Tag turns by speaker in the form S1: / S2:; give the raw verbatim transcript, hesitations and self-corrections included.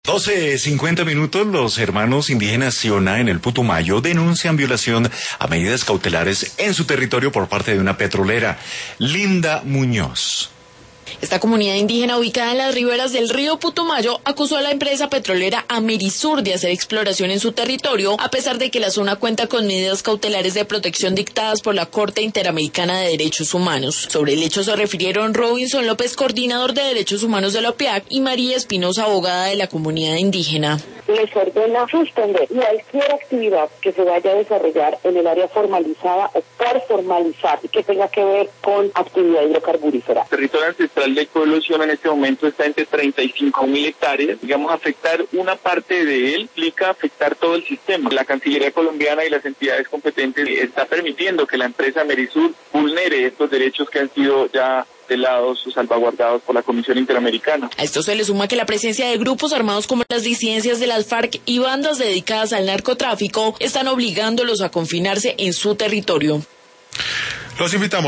S1: doce cincuenta minutos, los hermanos indígenas Siona en el Putumayo denuncian violación a medidas cautelares en su territorio por parte de una petrolera. Linda Muñoz.
S2: Esta comunidad indígena ubicada en las riberas del río Putumayo acusó a la empresa petrolera Amerisur de hacer exploración en su territorio, a pesar de que la zona cuenta con medidas cautelares de protección dictadas por la Corte Interamericana de Derechos Humanos. Sobre el hecho se refirieron Robinson López, coordinador de Derechos Humanos de la O P E A C, y María Espinosa, abogada de la comunidad indígena.
S3: Les ordena suspender cualquier actividad que se vaya a desarrollar en el área formalizada o por formalizar que tenga que ver con actividad hidrocarburífera.
S4: El territorio ancestral de Pueblo Siona en este momento está entre treinta y cinco mil hectáreas. Digamos, afectar una parte de él implica afectar todo el sistema. La Cancillería colombiana y las entidades competentes está permitiendo que la empresa Amerisur vulnere estos derechos que han sido ya velados o salvaguardados por la Comisión Interamericana.
S2: A esto se le suma que la presencia de grupos armados como las disidencias de las FARC y bandas dedicadas al narcotráfico están obligándolos a confinarse en su territorio.
S5: Los invitamos